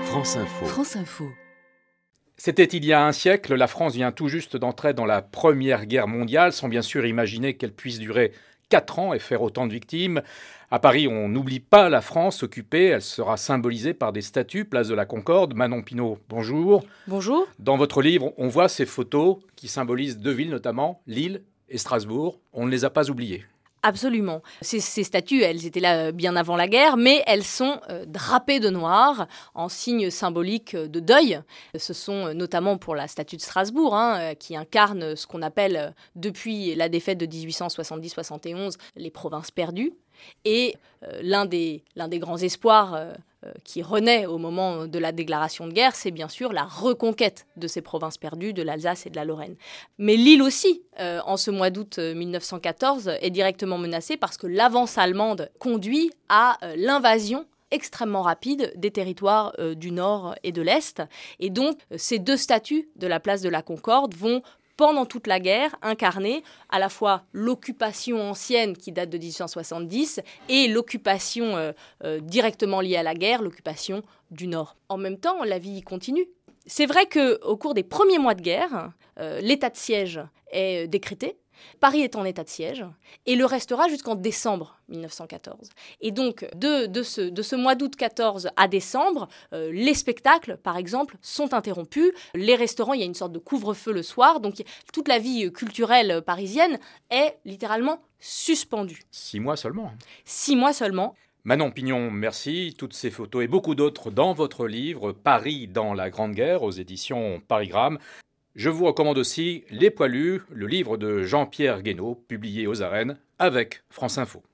France Info. France Info. C'était il y a un siècle, la France vient tout juste d'entrer dans la Première Guerre mondiale, sans bien sûr imaginer qu'elle puisse durer 4 ans et faire autant de victimes. À Paris, on n'oublie pas la France occupée, elle sera symbolisée par des statues, place de la Concorde. Manon Pinault, bonjour. Bonjour. Dans votre livre, on voit ces photos qui symbolisent deux villes notamment, Lille et Strasbourg. On ne les a pas oubliées. Absolument. Ces statues, elles étaient là bien avant la guerre, mais elles sont drapées de noir en signe symbolique de deuil. Ce sont notamment pour la statue de Strasbourg, qui incarne ce qu'on appelle, depuis la défaite de 1870-71, les provinces perdues. Et l'un des grands espoirs qui renaît au moment de la déclaration de guerre, c'est bien sûr la reconquête de ces provinces perdues, de l'Alsace et de la Lorraine. Mais Lille aussi, en ce mois d'août 1914, est directement menacée parce que l'avance allemande conduit à l'invasion extrêmement rapide des territoires du Nord et de l'Est. Et donc, ces deux statues de la place de la Concorde vont pendant toute la guerre, incarner à la fois l'occupation ancienne qui date de 1870 et l'occupation directement liée à la guerre, l'occupation du Nord. En même temps, la vie continue. C'est vrai qu'au cours des premiers mois de guerre, l'état de siège est décrété. Paris est en état de siège et le restera jusqu'en décembre 1914. Et donc, de ce mois d'août 14 à décembre, les spectacles, par exemple, sont interrompus. Les restaurants, il y a une sorte de couvre-feu le soir. Donc, toute la vie culturelle parisienne est littéralement suspendue. 6 mois seulement. 6 mois seulement. Manon Pinault, merci. Toutes ces photos et beaucoup d'autres dans votre livre « Paris dans la Grande Guerre » aux éditions Parigramme. Je vous recommande aussi Les Poilus, le livre de Jean-Pierre Guénaud, publié aux Arènes avec France Info.